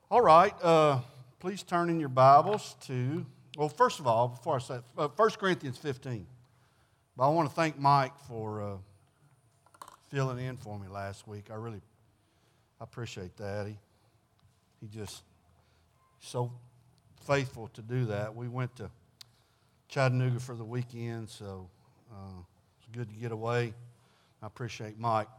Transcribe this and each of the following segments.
All right, please turn in your Bibles to, well, first of all, before I say 1 Corinthians 15. But I want to thank Mike for filling in for me last week. I appreciate that. He just so faithful to do that. We went to Chattanooga for the weekend, so it's good to get away. I appreciate Mike.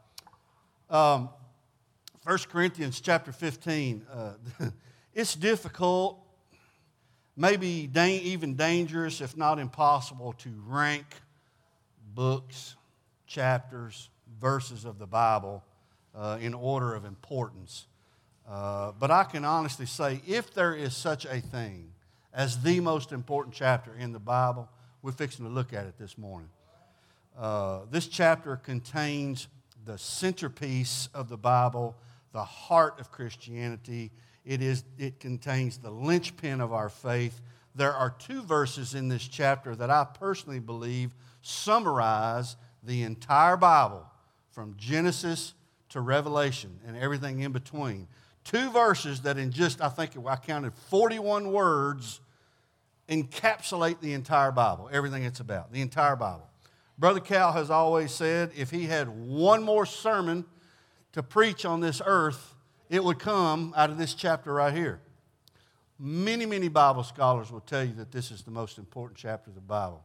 1 Corinthians chapter 15, it's difficult, maybe even dangerous, if not impossible, to rank books, chapters, verses of the Bible in order of importance. But I can honestly say, if there is such a thing as the most important chapter in the Bible, we're fixing to look at it this morning. This chapter contains the centerpiece of the Bible, the heart of Christianity. It contains the linchpin of our faith. There are two verses in this chapter that I personally believe summarize the entire Bible from Genesis to Revelation and everything in between. Two verses that in just, I counted 41 words, encapsulate the entire Bible, everything it's about, the entire Bible. Brother Cal has always said if he had one more sermon to preach on this earth, it would come out of this chapter right here. Many, many Bible scholars will tell you that this is the most important chapter of the Bible.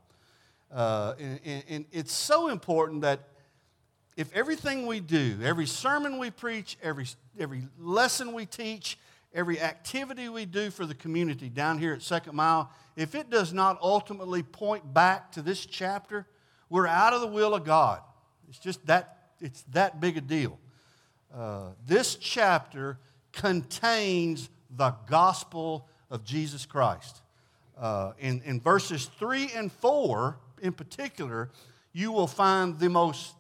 And it's so important that if everything we do, every sermon we preach, every lesson we teach, every activity we do for the community down here at Second Mile, if it does not ultimately point back to this chapter, we're out of the will of God. It's just it's that big a deal. This chapter contains the gospel of Jesus Christ. In verses 3 and 4, in particular, you will find the most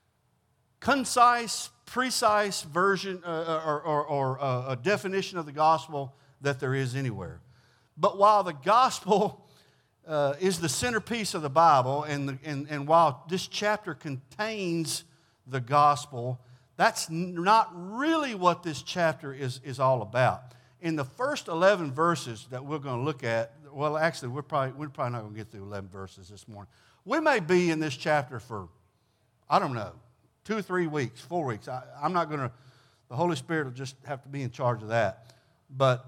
concise, precise version or a definition of the gospel that there is anywhere. But while the gospel is the centerpiece of the Bible, and while this chapter contains the gospel, that's not really what this chapter is all about. In the first 11 verses that we're going to look at, well, actually, we're probably not going to get through 11 verses this morning. We may be in this chapter for, 2 or 3 weeks, 4 weeks. I'm not going to, the Holy Spirit will just have to be in charge of that. But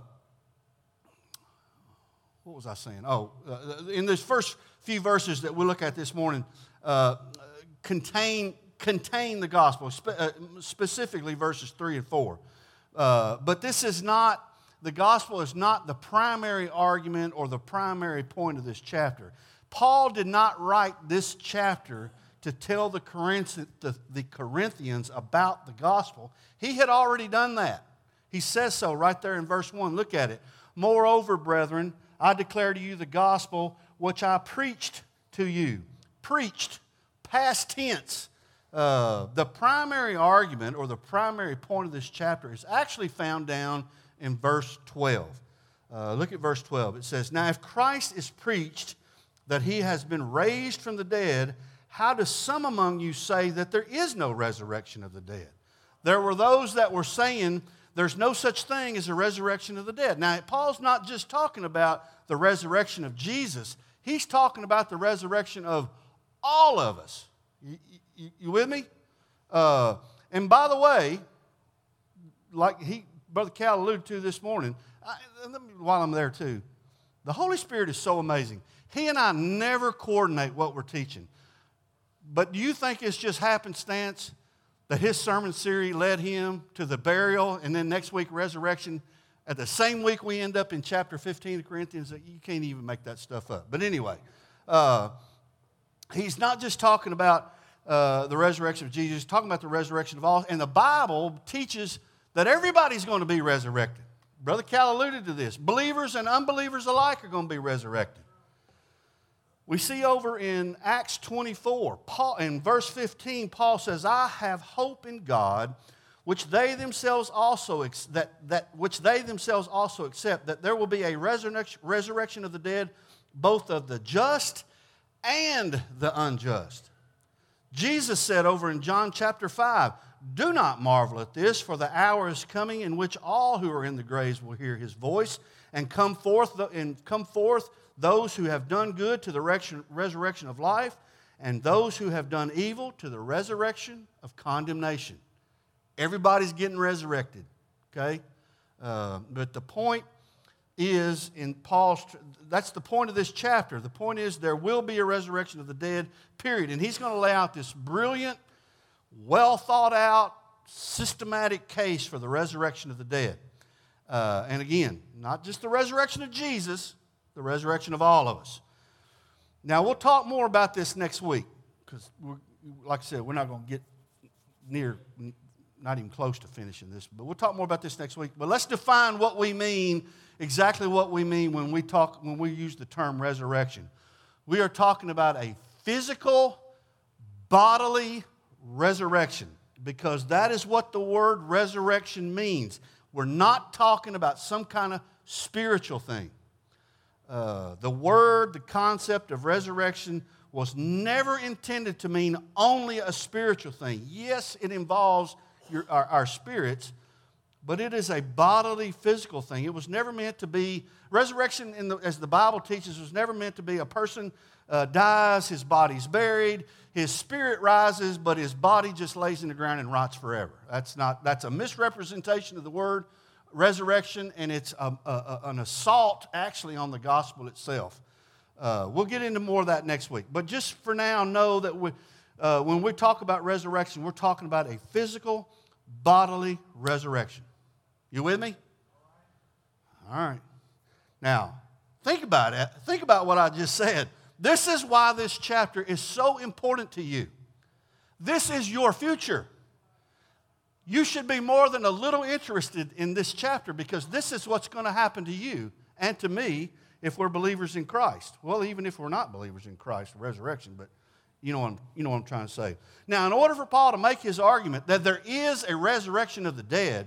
what was I saying? In this first few verses that we'll look at this morning, contain the gospel, specifically verses 3 and 4. But the gospel is not the primary argument or the primary point of this chapter. Paul did not write this chapter to tell the Corinthians about the gospel. He had already done that. He says so right there in verse 1. Look at it. Moreover, brethren, I declare to you the gospel which I preached to you. Preached, past tense. The primary argument or the primary point of this chapter is actually found down in verse 12. Look at verse 12. It says, now if Christ is preached that he has been raised from the dead, how do some among you say that there is no resurrection of the dead? There were those that were saying there's no such thing as a resurrection of the dead. Now, Paul's not just talking about the resurrection of Jesus. He's talking about the resurrection of all of us. You with me? And by the way, like Brother Cal alluded to this morning, while I'm there too, the Holy Spirit is so amazing. He and I never coordinate what we're teaching. But do you think it's just happenstance that his sermon series led him to the burial and then next week resurrection? At the same week we end up in chapter 15 of Corinthians. You can't even make that stuff up. But anyway, he's not just talking about the resurrection of Jesus. He's talking about the resurrection of all. And the Bible teaches that everybody's going to be resurrected. Brother Cal alluded to this. Believers and unbelievers alike are going to be resurrected. We see over in Acts 24, in verse 15, Paul says, I have hope in God, which they themselves also accept, that there will be a resurrection of the dead, both of the just and the unjust. Jesus said over in John chapter 5, do not marvel at this, for the hour is coming in which all who are in the graves will hear his voice, and come forth those who have done good to the resurrection of life, and those who have done evil to the resurrection of condemnation. Everybody's getting resurrected, okay? But the point is, that's the point of this chapter. The point is there will be a resurrection of the dead, period. And he's going to lay out this brilliant, well thought out, systematic case for the resurrection of the dead. And again, not just the resurrection of Jesus, the resurrection of all of us. Now, we'll talk more about this next week because, like I said, we're not going to get not even close to finishing this, but we'll talk more about this next week. But let's define what we mean, exactly what we mean when we use the term resurrection. We are talking about a physical, bodily resurrection, because that is what the word resurrection means. We're not talking about some kind of spiritual thing. The concept of resurrection was never intended to mean only a spiritual thing. Yes, it involves our spirits, but it is a bodily, physical thing. It was never meant to be, resurrection, as the Bible teaches, was never meant to be a person dies, his body's buried, his spirit rises, but his body just lays in the ground and rots forever. That's a misrepresentation of the word resurrection, and it's an assault actually on the gospel itself. We'll get into more of that next week. But just for now, know that when we talk about resurrection, we're talking about a physical, bodily resurrection. You with me? All right. Now, think about it. Think about what I just said. This is why this chapter is so important to you. This is your future. You should be more than a little interested in this chapter, because this is what's going to happen to you and to me if we're believers in Christ. Well, even if we're not believers in Christ, resurrection, but you know what I'm trying to say. Now, in order for Paul to make his argument that there is a resurrection of the dead,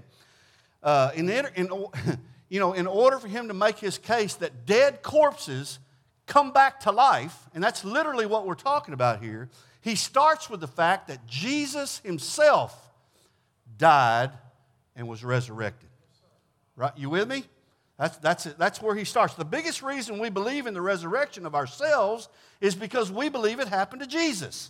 in order for him to make his case that dead corpses come back to life, and that's literally what we're talking about here, he starts with the fact that Jesus himself died and was resurrected. Right? You with me? That's it. That's where he starts. The biggest reason we believe in the resurrection of ourselves is because we believe it happened to Jesus.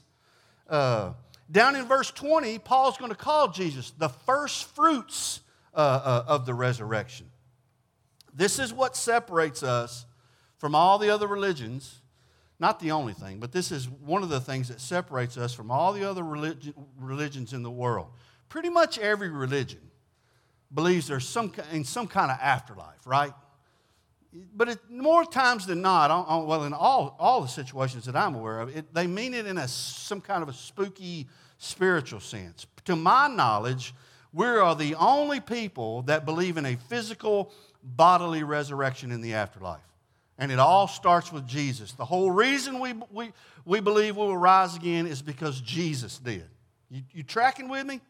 Down in verse 20, Paul's going to call Jesus the first fruits of the resurrection. This is what separates us from all the other religions. Not the only thing, but this is one of the things that separates us from all the other religions in the world. Pretty much every religion believes there's some kind of afterlife, right? But more times than not, in all the situations that I'm aware of, they mean it in some kind of a spooky spiritual sense. To my knowledge, we are the only people that believe in a physical, bodily resurrection in the afterlife. And it all starts with Jesus. The whole reason we believe we will rise again is because Jesus did. You tracking with me?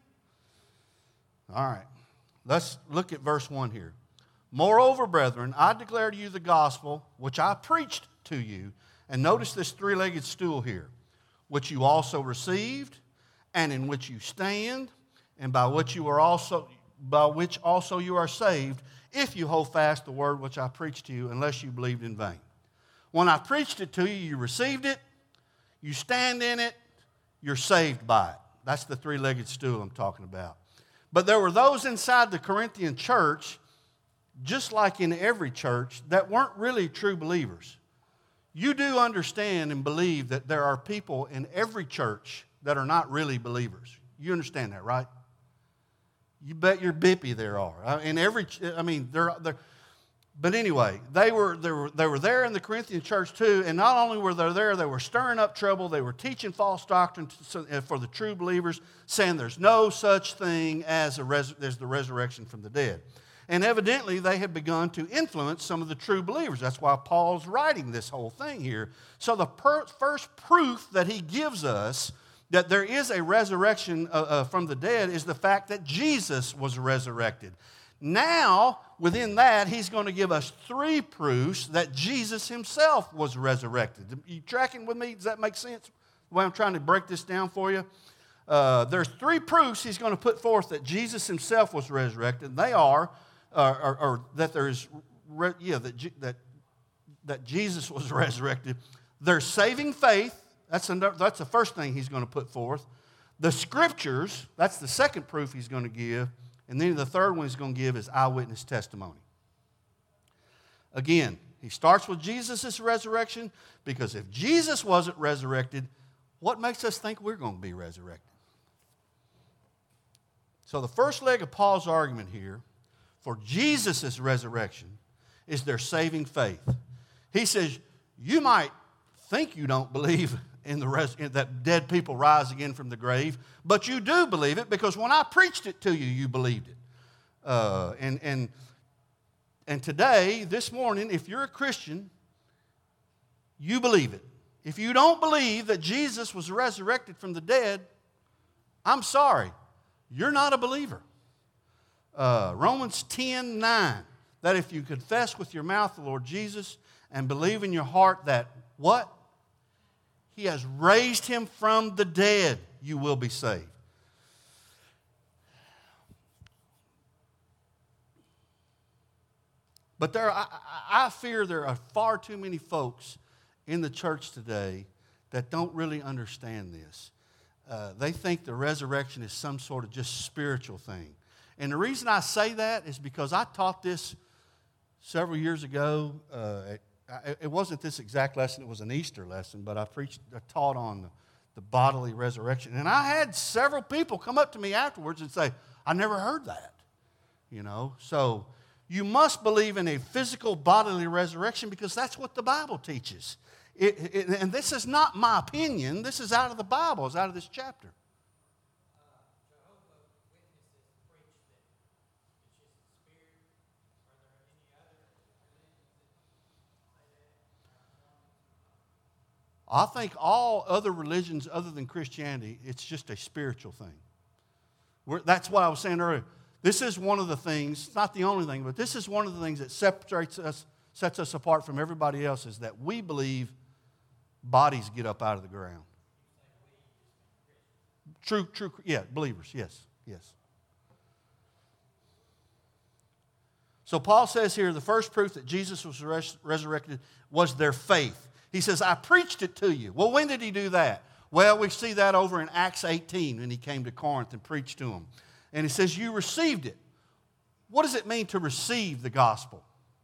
All right. Let's look at verse 1 here. Moreover, brethren, I declare to you the gospel which I preached to you. And notice this three-legged stool here, which you also received, and in which you stand, and by which also you are saved, if you hold fast the word which I preached to you, unless you believed in vain. When I preached it to you, you received it, you stand in it, you're saved by it. That's the three-legged stool I'm talking about. But there were those inside the Corinthian church, just like in every church, that weren't really true believers. You do understand and believe that there are people in every church that are not really believers. You understand that, right? You bet your bippy there are. But anyway, they were there in the Corinthian church too, and not only were they there, they were stirring up trouble. They were teaching false doctrine for the true believers, saying there's no such thing as the resurrection from the dead. And evidently, they had begun to influence some of the true believers. That's why Paul's writing this whole thing here. So the first proof that he gives us that there is a resurrection from the dead is the fact that Jesus was resurrected. Now, within that, he's going to give us three proofs that Jesus himself was resurrected. You tracking with me? Does that make sense? The way I'm trying to break this down for you? There's three proofs he's going to put forth that Jesus himself was resurrected. They are, or that there's, that Jesus was resurrected. There's saving faith. That's the first thing he's going to put forth. The Scriptures, that's the second proof he's going to give. And then the third one he's going to give is eyewitness testimony. Again, he starts with Jesus' resurrection because if Jesus wasn't resurrected, what makes us think we're going to be resurrected? So the first leg of Paul's argument here for Jesus' resurrection is their saving faith. He says, you might think you don't believe in that dead people rise again from the grave, but you do believe it because when I preached it to you, you believed it. And today, this morning, if you're a Christian, you believe it. If you don't believe that Jesus was resurrected from the dead, I'm sorry, you're not a believer. Romans 10:9, that if you confess with your mouth the Lord Jesus and believe in your heart that what? He has raised him from the dead, you will be saved. But I fear there are far too many folks in the church today that don't really understand this. They think the resurrection is some sort of just spiritual thing. And the reason I say that is because I taught this several years ago. It wasn't this exact lesson, it was an Easter lesson, but I taught on the bodily resurrection. And I had several people come up to me afterwards and say, I never heard that. So you must believe in a physical bodily resurrection because that's what the Bible teaches. And this is not my opinion. This is out of the Bible. It's out of this chapter. I think all other religions other than Christianity, it's just a spiritual thing. That's what I was saying earlier. This is one of the things, not the only thing, but this is one of the things that sets us apart from everybody else is that we believe bodies get up out of the ground. True, yeah, believers, yes. So Paul says here, the first proof that Jesus was resurrected was their faith. He says, I preached it to you. Well, when did he do that? Well, we see that over in Acts 18 when he came to Corinth and preached to them. And he says, you received it. What does it mean to receive the gospel?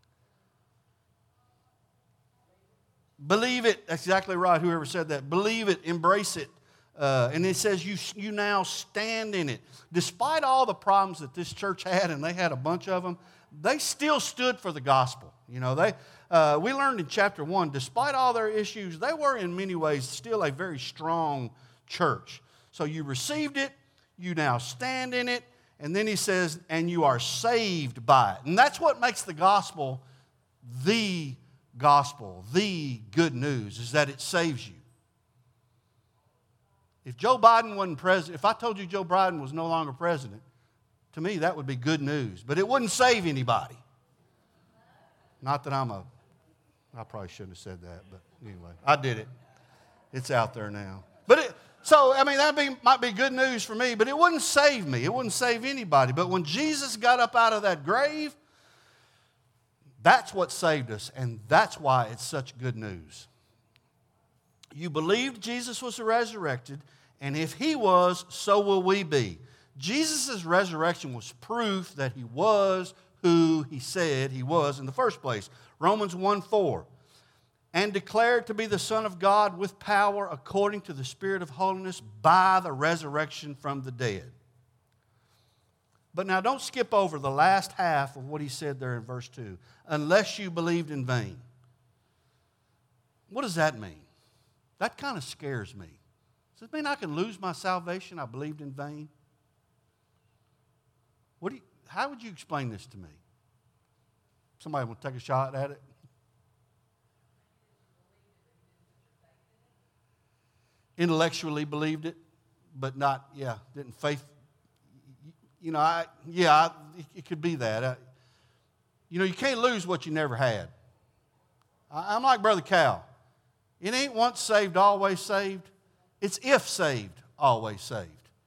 Believe it. That's exactly right, whoever said that. Believe it, embrace it. And it says you now stand in it. Despite all the problems that this church had, and they had a bunch of them, they still stood for the gospel. We learned in chapter 1, despite all their issues, they were in many ways still a very strong church. So you received it, you now stand in it, and then he says, and you are saved by it. And that's what makes the gospel, the good news, is that it saves you. If Joe Biden wasn't president, if I told you Joe Biden was no longer president, to me that would be good news. But it wouldn't save anybody. Not that I probably shouldn't have said that, but anyway, I did it. It's out there now. That might be good news for me, but it wouldn't save me. It wouldn't save anybody. But when Jesus got up out of that grave, that's what saved us, and that's why it's such good news. You believed Jesus was resurrected, and if he was, so will we be. Jesus' resurrection was proof that he was who he said he was in the first place. Romans 1:4, and declared to be the Son of God with power according to the Spirit of holiness by the resurrection from the dead. But now don't skip over the last half of what he said there in verse 2. Unless you believed in vain. What does that mean? That kind of scares me. Does it mean I can lose my salvation? I believed in vain? How would you explain this to me? Somebody want to take a shot at it? Intellectually believed it, but didn't faith. It could be that. You can't lose what you never had. I'm like Brother Cal. It ain't once saved, always saved. It's if saved, always saved.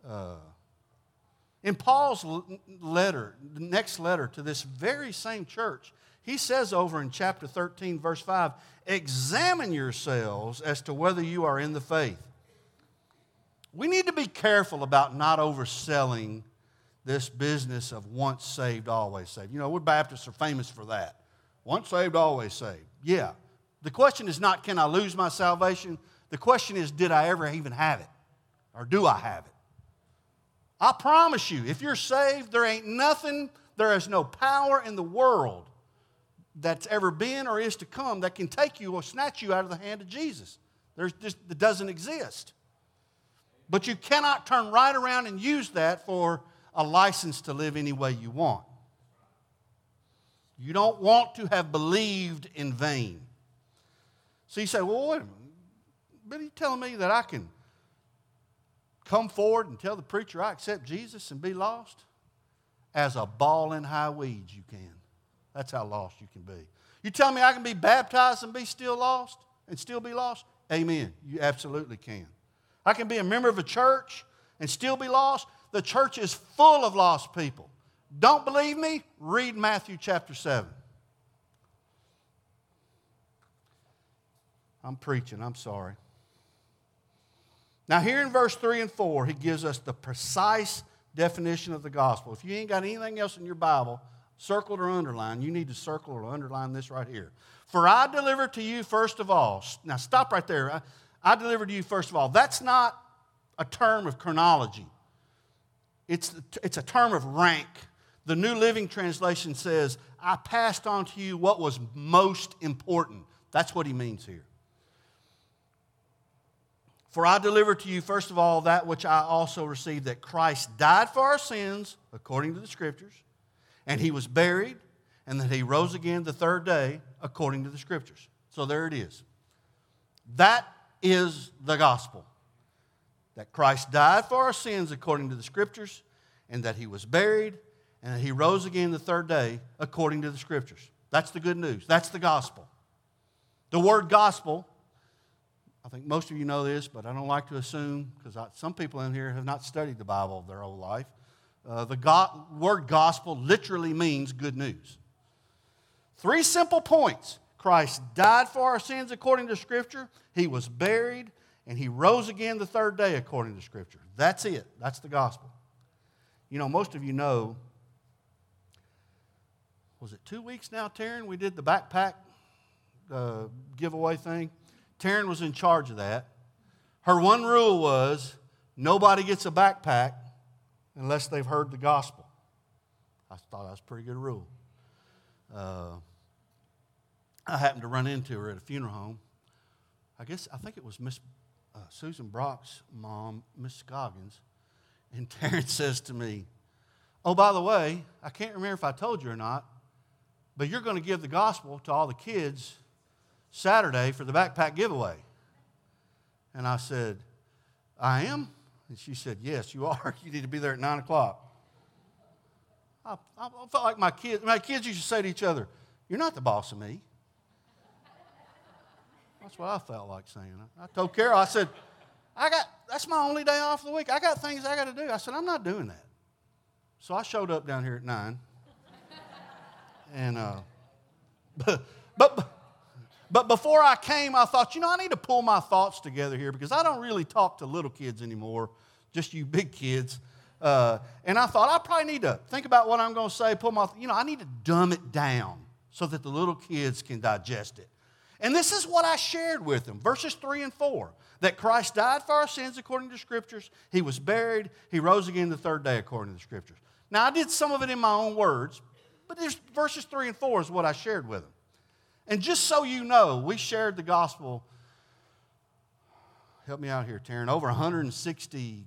In Paul's letter, the next letter to this very same church, he says over in chapter 13, verse 5, examine yourselves as to whether you are in the faith. We need to be careful about not overselling this business of once saved, always saved. You know, we Baptists are famous for that. Once saved, always saved. Yeah. The question is not, can I lose my salvation? The question is, did I ever even have it? Or do I have it? I promise you, if you're saved, there ain't nothing, there is no power in the world that's ever been or is to come that can take you or snatch you out of the hand of Jesus. It doesn't exist. But you cannot turn right around and use that for a license to live any way you want. You don't want to have believed in vain. So you say, well, wait a minute. But you're telling me that I can come forward and tell the preacher I accept Jesus and be lost? As a ball in high weeds, you can. That's how lost you can be. You tell me I can be baptized and be still lost and still be lost? Amen. You absolutely can. I can be a member of a church and still be lost? The church is full of lost people. Don't believe me? Read Matthew chapter 7. I'm preaching, I'm sorry. Now here in verse 3 and 4, he gives us the precise definition of the gospel. If you ain't got anything else in your Bible, circled or underlined, you need to circle or underline this right here. For I delivered to you first of all. Now stop right there. I delivered to you first of all. That's not a term of chronology. It's a term of rank. The New Living Translation says, I passed on to you what was most important. That's what he means here. For I delivered to you, first of all, that which I also received, that Christ died for our sins, according to the Scriptures, and he was buried, and that he rose again the third day, according to the Scriptures. So there it is. That is the gospel. That Christ died for our sins, according to the Scriptures, and that he was buried, and that he rose again the third day, according to the Scriptures. That's the good news. That's the gospel. The word gospel, I think most of you know this, but I don't like to assume, because some people in here have not studied the Bible their whole life. The word gospel literally means good news. 3 simple points. Christ died for our sins according to Scripture. He was buried, and he rose again the third day according to Scripture. That's it. That's the gospel. You know, most of you know, was it 2 weeks now, Taryn, we did the backpack giveaway thing? Taryn was in charge of that. Her one rule was, nobody gets a backpack unless they've heard the gospel. I thought that was a pretty good rule. I happened to run into her at a funeral home. I think it was Miss Susan Brock's mom, Miss Scoggins. And Taryn says to me, oh, by the way, I can't remember if I told you or not, but you're going to give the gospel to all the kids Saturday for the backpack giveaway. And I said, I am? And she said, yes, you are. You need to be there at 9 o'clock. I felt like my kids used to say to each other, you're not the boss of me. That's what I felt like saying. I told Carol, I said, that's my only day off of the week. I got things I got to do. I said, I'm not doing that. So I showed up down here at 9. And, but before I came, I thought, I need to pull my thoughts together here because I don't really talk to little kids anymore, just you big kids. And I thought I probably need to think about what I'm going to say, I need to dumb it down so that the little kids can digest it. And this is what I shared with them, verses 3 and 4, that Christ died for our sins according to Scriptures. He was buried. He rose again the third day according to the Scriptures. Now, I did some of it in my own words, but verses 3 and 4 is what I shared with them. And just so you know, we shared the gospel, help me out here, Taryn, over 160,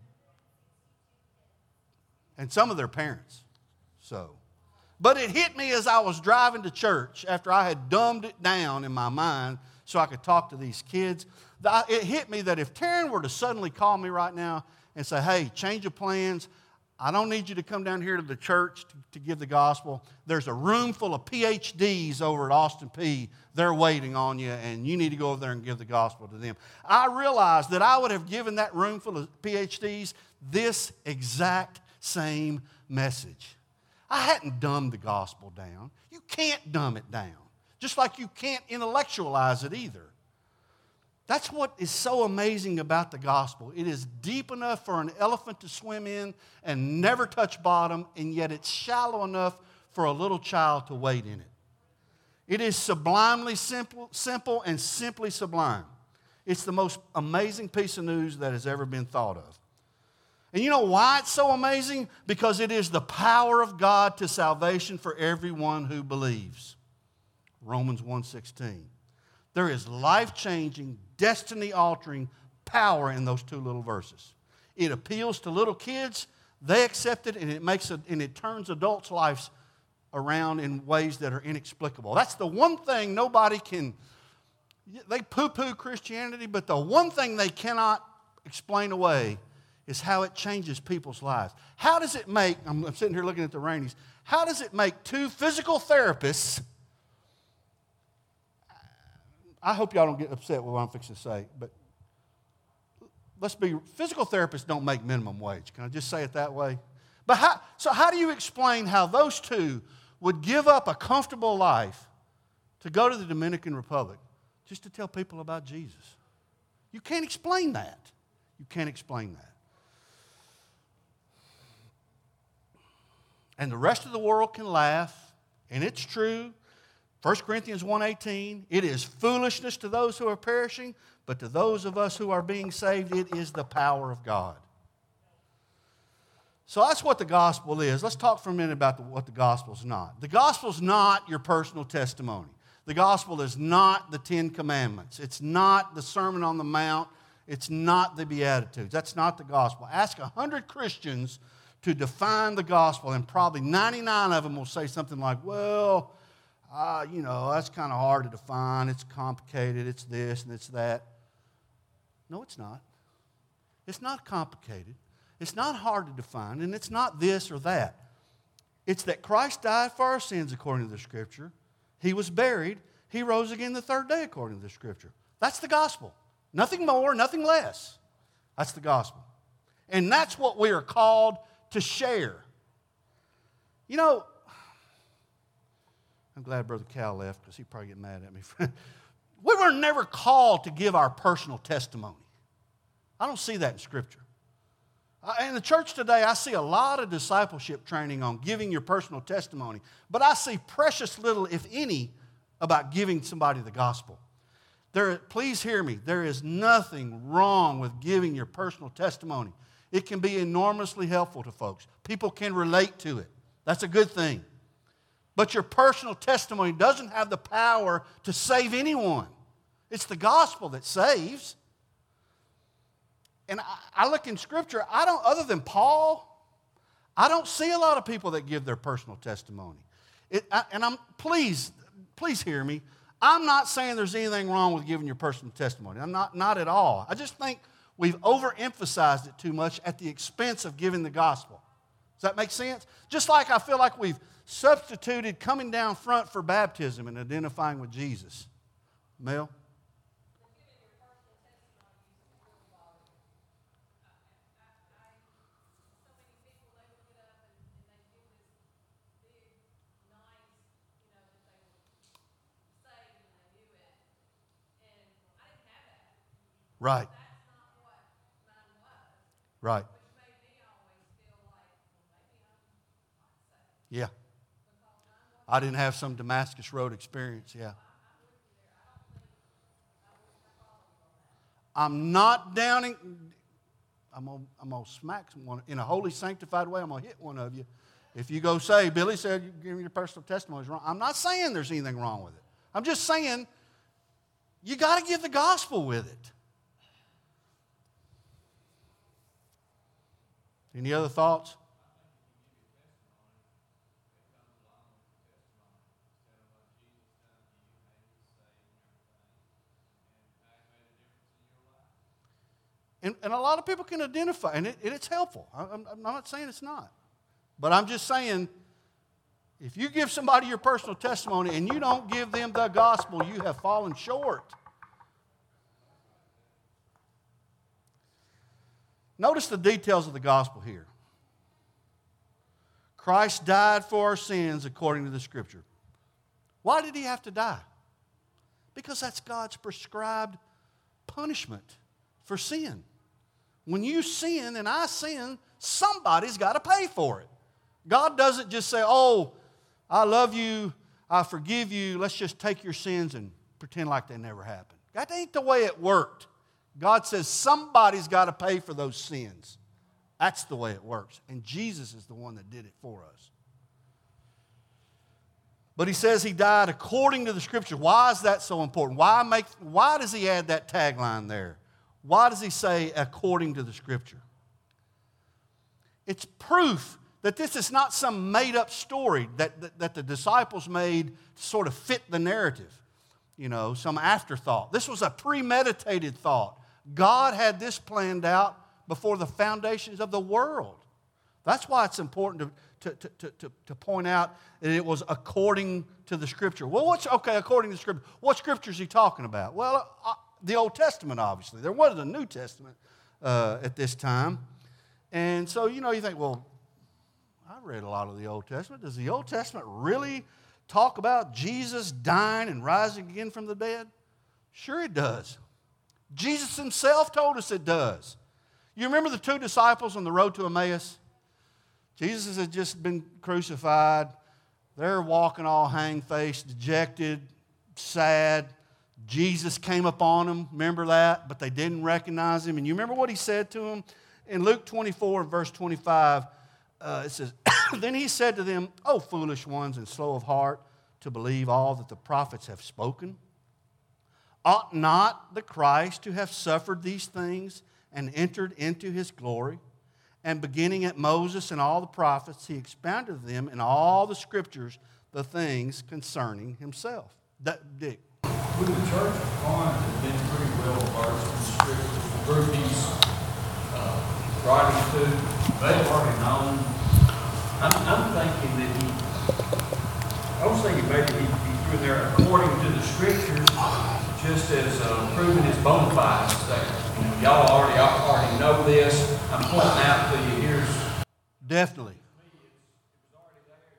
and some of their parents. But it hit me as I was driving to church after I had dumbed it down in my mind so I could talk to these kids. It hit me that if Taryn were to suddenly call me right now and say, hey, change of plans, I don't need you to come down here to the church to give the gospel. There's a room full of PhDs over at Austin Peay. They're waiting on you, and you need to go over there and give the gospel to them. I realized that I would have given that room full of PhDs this exact same message. I hadn't dumbed the gospel down. You can't dumb it down, just like you can't intellectualize it either. That's what is so amazing about the gospel. It is deep enough for an elephant to swim in and never touch bottom, and yet it's shallow enough for a little child to wade in it. It is sublimely simple and simply sublime. It's the most amazing piece of news that has ever been thought of. And you know why it's so amazing? Because it is the power of God to salvation for everyone who believes. Romans 1:16. There is life-changing, destiny-altering power in those two little verses. It appeals to little kids, they accept it, and it turns adults' lives around in ways that are inexplicable. That's the one thing nobody can. They poo-poo Christianity, but the one thing they cannot explain away is how it changes people's lives. How does it make, I'm sitting here looking at the Rainies, how does it make two physical therapists, I hope y'all don't get upset with what I'm fixing to say, but physical therapists don't make minimum wage. Can I just say it that way? But how do you explain how those two would give up a comfortable life to go to the Dominican Republic just to tell people about Jesus? You can't explain that. You can't explain that. And the rest of the world can laugh, and it's true. 1 Corinthians 1:18, it is foolishness to those who are perishing, but to those of us who are being saved, it is the power of God. So that's what the gospel is. Let's talk for a minute about what the gospel is not. The gospel is not your personal testimony. The gospel is not the 10 Commandments. It's not the Sermon on the Mount. It's not the Beatitudes. That's not the gospel. Ask 100 Christians to define the gospel, and probably 99 of them will say something like, well, that's kind of hard to define. It's complicated. It's this and it's that. No, it's not. It's not complicated. It's not hard to define, and it's not this or that. It's that Christ died for our sins according to the Scripture. He was buried. He rose again the third day according to the Scripture. That's the gospel. Nothing more, nothing less. That's the gospel. And that's what we are called to share. You know, I'm glad Brother Cal left because he'd probably get mad at me. We were never called to give our personal testimony. I don't see that in Scripture. In the church today, I see a lot of discipleship training on giving your personal testimony, but I see precious little, if any, about giving somebody the gospel. Please hear me. There is nothing wrong with giving your personal testimony. It can be enormously helpful to folks. People can relate to it. That's a good thing. But your personal testimony doesn't have the power to save anyone. It's the gospel that saves. And I look in Scripture, other than Paul, I don't see a lot of people that give their personal testimony. Please hear me. I'm not saying there's anything wrong with giving your personal testimony. I'm not at all. I just think we've overemphasized it too much at the expense of giving the gospel. Does that make sense? Just like I feel like we've substituted coming down front for baptism and identifying with Jesus. Mel? Right. Right. Yeah. I didn't have some Damascus Road experience, yeah. I'm not downing. I'm gonna smack someone in a holy, sanctified way. I'm going to hit one of you. If you go say, Billy said you give me your personal testimony is wrong. I'm not saying there's anything wrong with it. I'm just saying you got to give the gospel with it. Any other thoughts? And a lot of people can identify, and it's helpful. I'm not saying it's not. But I'm just saying, if you give somebody your personal testimony and you don't give them the gospel, you have fallen short. Notice the details of the gospel here. Christ died for our sins according to the Scripture. Why did he have to die? Because that's God's prescribed punishment for sin. When you sin and I sin, somebody's got to pay for it. God doesn't just say, oh, I love you, I forgive you, let's just take your sins and pretend like they never happened. That ain't the way it worked. God says somebody's got to pay for those sins. That's the way it works. And Jesus is the one that did it for us. But he says he died according to the Scripture. Why is that so important? Why does he add that tagline there? Why does he say according to the Scripture? It's proof that this is not some made-up story that the disciples made to sort of fit the narrative, some afterthought. This was a premeditated thought. God had this planned out before the foundations of the world. That's why it's important to point out that it was according to the Scripture. Well, according to the Scripture. What Scripture is he talking about? Well, the Old Testament, obviously. There wasn't a New Testament at this time. And so, you think, well, I read a lot of the Old Testament. Does the Old Testament really talk about Jesus dying and rising again from the dead? Sure it does. Jesus himself told us it does. You remember the two disciples on the road to Emmaus? Jesus had just been crucified. They're walking all hang-faced, dejected, sad. Jesus came upon them, remember that? But they didn't recognize him. And you remember what he said to them? In Luke 24, verse 25, it says, Then he said to them, O foolish ones and slow of heart to believe all that the prophets have spoken. Ought not the Christ to have suffered these things and entered into his glory? And beginning at Moses and all the prophets, he expounded to them in all the Scriptures the things concerning himself. Dick. Would the church of Corinth have been pretty well versed in Scripture? The group he's writing to, they've already known. I'm thinking that I was thinking maybe he threw there according to the Scriptures, just as proving his bona fides there. Y'all already know this. I'm pointing out to you. Here's definitely. It was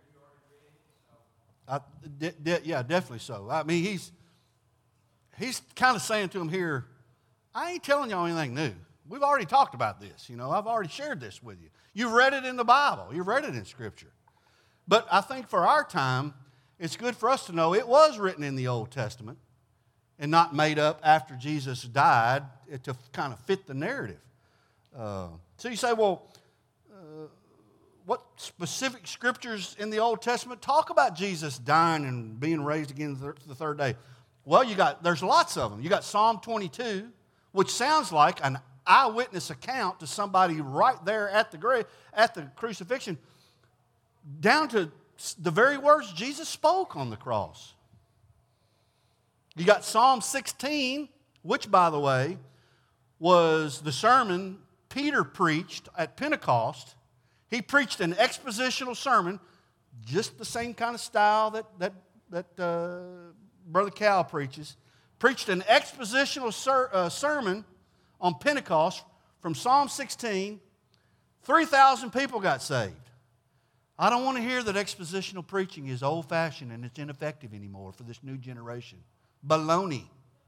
already there. You already read it. So. Yeah, definitely so. I mean, he's kind of saying to them here, I ain't telling y'all anything new. We've already talked about this. I've already shared this with you. You've read it in the Bible. You've read it in Scripture. But I think for our time, it's good for us to know it was written in the Old Testament and not made up after Jesus died to kind of fit the narrative. So you say, well, what specific scriptures in the Old Testament talk about Jesus dying and being raised again the third day? Well, there's lots of them. You got Psalm 22, which sounds like an eyewitness account to somebody right there at the crucifixion, down to the very words Jesus spoke on the cross. You got Psalm 16, which, by the way, was the sermon Peter preached at Pentecost. He preached an expositional sermon, just the same kind of style that Brother Cal preaches. Preached an expositional sermon on Pentecost from Psalm 16. 3,000 people got saved. I don't want to hear that expositional preaching is old-fashioned and it's ineffective anymore for this new generation. Baloney.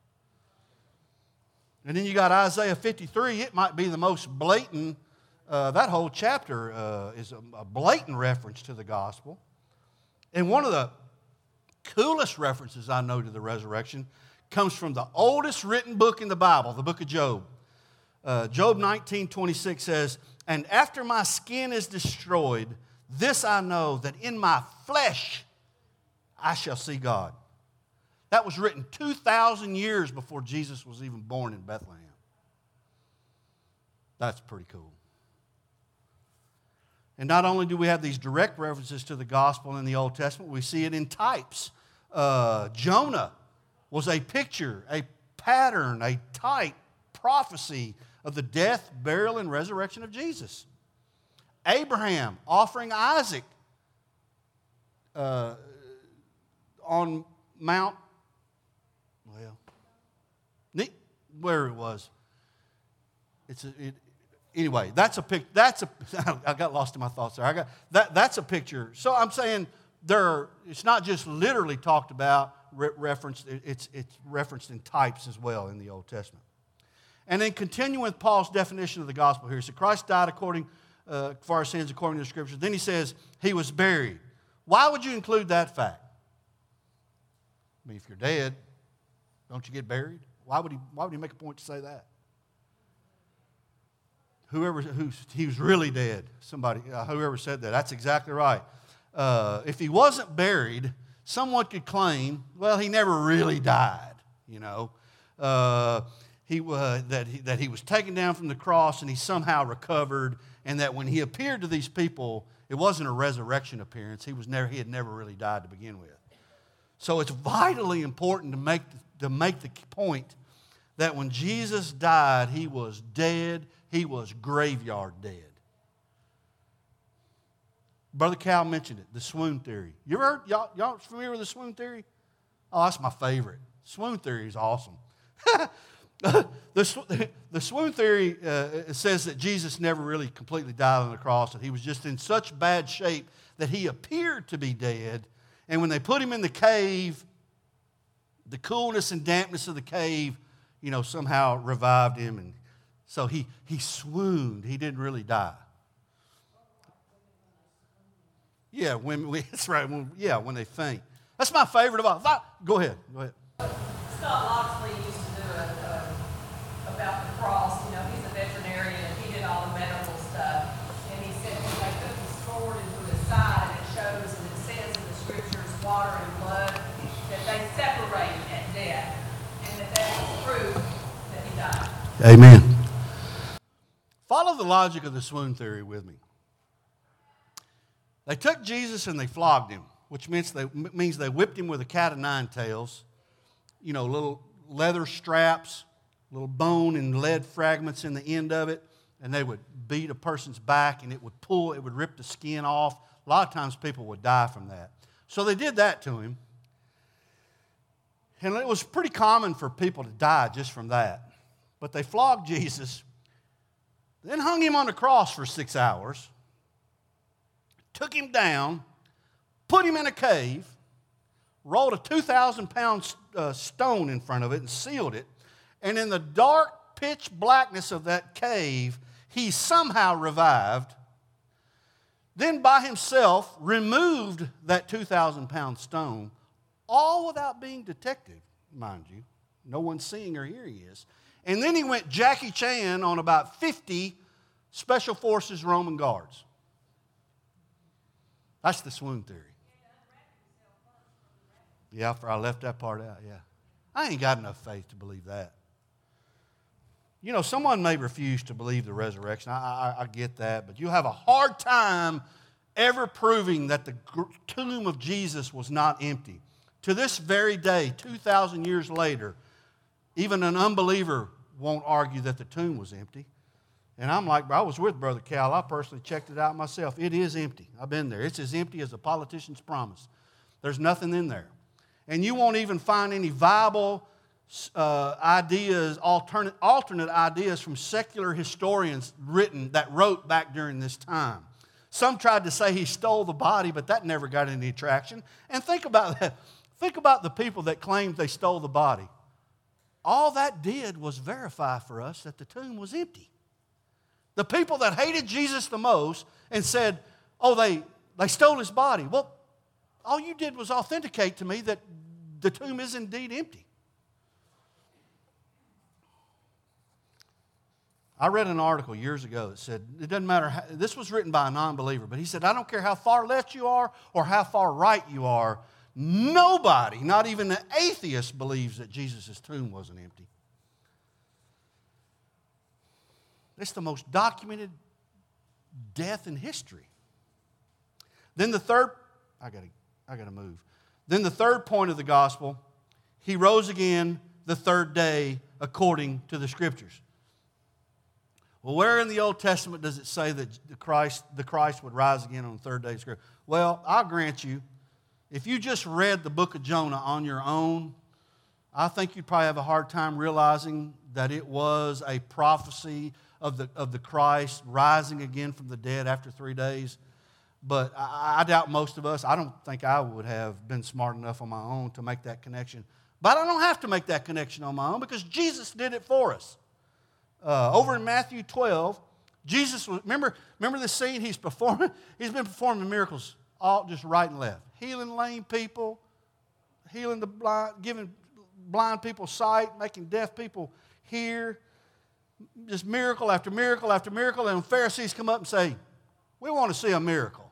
And then you got Isaiah 53. It might be the most blatant. That whole chapter is a blatant reference to the gospel. And one of the coolest references I know to the resurrection comes from the oldest written book in the Bible, the book of Job. Job 19:26 says, And after my skin is destroyed, this I know, that in my flesh I shall see God. That was written 2,000 years before Jesus was even born in Bethlehem. That's pretty cool. And not only do we have these direct references to the gospel in the Old Testament, we see it in types. Jonah was a picture, a pattern, a type, prophecy of the death, burial, and resurrection of Jesus. Abraham offering Isaac on Mount, where it was. Anyway, I got lost in my thoughts there. That's a picture. So I'm saying it's not just literally talked about, referenced. It's referenced in types as well in the Old Testament. And then continuing with Paul's definition of the gospel here, he said Christ died for our sins according to the Scriptures. Then he says he was buried. Why would you include that fact? I mean, if you're dead, don't you get buried? Why would he make a point to say that? He was really dead. Whoever said that, that's exactly right. If he wasn't buried, someone could claim, well, he never really died. That he was taken down from the cross and he somehow recovered, and that when he appeared to these people, it wasn't a resurrection appearance. He had never really died to begin with. So it's vitally important to make the point that when Jesus died, he was dead. He was graveyard dead. Brother Cal mentioned it, the swoon theory. You ever heard, y'all familiar with the swoon theory? Oh, that's my favorite. Swoon theory is awesome. The swoon theory says that Jesus never really completely died on the cross, that he was just in such bad shape that he appeared to be dead. And when they put him in the cave, the coolness and dampness of the cave, somehow revived him. And so he swooned. He didn't really die. Yeah, that's right. When they faint. That's my favorite of all. Go ahead. Scott Loxley used to do about the cross. He's a veterinarian and he did all the medical stuff. And he said when they put the sword into his side, and it shows and it says in the Scriptures, water and blood, that they separate at death, and that was proof that he died. Amen. Follow the logic of the swoon theory with me. They took Jesus and they flogged him, which means they whipped him with a cat of nine tails, little leather straps, little bone and lead fragments in the end of it, and they would beat a person's back and it would rip the skin off. A lot of times people would die from that. So they did that to him. And it was pretty common for people to die just from that. But they flogged Jesus, then hung him on the cross for 6 hours, took him down, put him in a cave, rolled a 2,000-pound stone in front of it and sealed it. And in the dark pitch blackness of that cave, he somehow revived. Then by himself removed that 2,000-pound stone, all without being detected, mind you. No one's seeing or hearing this. And then he went Jackie Chan on about 50 Special Forces Roman guards. That's the swoon theory. Yeah, I left that part out, yeah. I ain't got enough faith to believe that. Someone may refuse to believe the resurrection. I get that. But you have a hard time ever proving that the tomb of Jesus was not empty. To this very day, 2,000 years later, even an unbeliever won't argue that the tomb was empty. And I'm like, I was with Brother Cal. I personally checked it out myself. It is empty. I've been there. It's as empty as a politician's promise. There's nothing in there. And you won't even find any viable ideas, alternate ideas from secular historians that wrote back during this time. Some tried to say he stole the body, but that never got any traction. And think about that. Think about the people that claimed they stole the body. All that did was verify for us that the tomb was empty. The people that hated Jesus the most and said, oh, they stole his body. Well, all you did was authenticate to me that the tomb is indeed empty. I read an article years ago that said, it doesn't matter, this was written by a non-believer, but he said, I don't care how far left you are or how far right you are, nobody, not even an atheist, believes that Jesus' tomb wasn't empty. It's the most documented death in history. Then the third, I gotta move. Then the third point of the gospel, he rose again the third day according to the Scriptures. Well, where in the Old Testament does it say that the Christ would rise again on the third day of Scripture? Well, I'll grant you, if you just read the book of Jonah on your own, I think you'd probably have a hard time realizing that it was a prophecy of the Christ rising again from the dead after 3 days. But I doubt most of us, I don't think I would have been smart enough on my own to make that connection. But I don't have to make that connection on my own because Jesus did it for us. Over in Matthew 12, Jesus was, remember the scene he's performing? He's been performing miracles all just right and left. Healing lame people, healing the blind, giving blind people sight, making deaf people hear. Just miracle after miracle after miracle. And Pharisees come up and say, we want to see a miracle.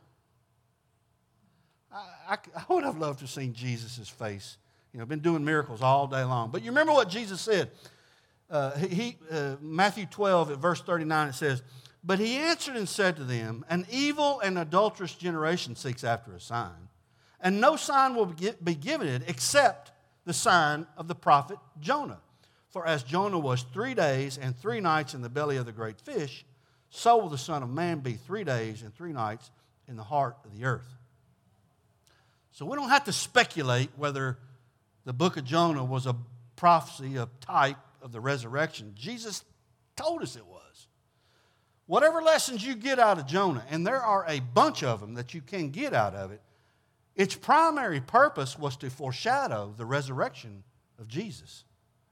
I would have loved to have seen Jesus' face. Been doing miracles all day long. But you remember what Jesus said? Matthew 12 at verse 39 it says, but he answered and said to them, an evil and adulterous generation seeks after a sign, and no sign will be given it except the sign of the prophet Jonah. For as Jonah was 3 days and 3 nights in the belly of the great fish, so will the Son of Man be 3 days and 3 nights in the heart of the earth. So we don't have to speculate whether the book of Jonah was a prophecy, a type of the resurrection. Jesus told us it was. Whatever lessons you get out of Jonah, and there are a bunch of them that you can get out of it, its primary purpose was to foreshadow the resurrection of Jesus.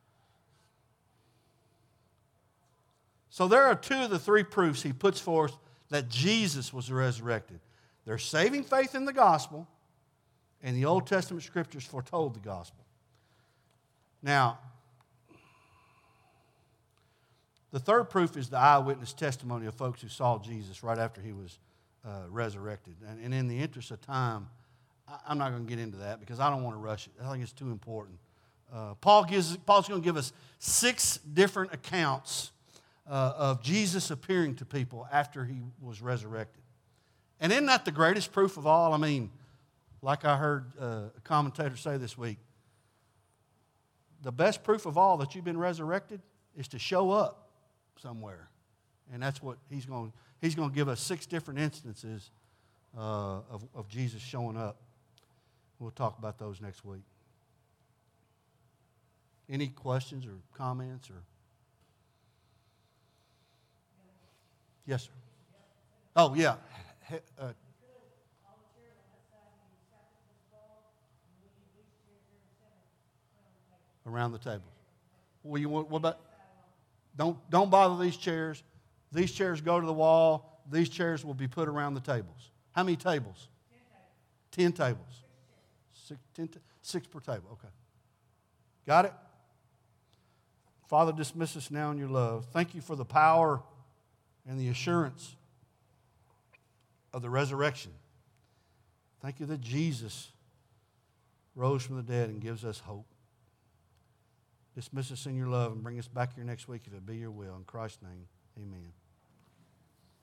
So there are 2 of the 3 proofs he puts forth that Jesus was resurrected. There's saving faith in the gospel, and the Old Testament scriptures foretold the gospel. Now, the third proof is the eyewitness testimony of folks who saw Jesus right after he was resurrected. And in the interest of time, I'm not going to get into that because I don't want to rush it. I think it's too important. Paul's going to give us 6 different accounts of Jesus appearing to people after he was resurrected. And isn't that the greatest proof of all? I mean, like I heard a commentator say this week, the best proof of all that you've been resurrected is to show up somewhere. And that's what he's going to give us 6 different instances of Jesus showing up. We'll talk about those next week. Any questions or comments? Or yes, sir. Oh, yeah. Around the tables. What about? Don't bother these chairs. These chairs go to the wall. These chairs will be put around the tables. How many tables? 10 tables. 6 per table. Okay. Got it? Father, dismiss us now in your love. Thank you for the power and the assurance of the resurrection. Thank you that Jesus rose from the dead and gives us hope. Dismiss us in your love and bring us back here next week if it be your will. In Christ's name, amen.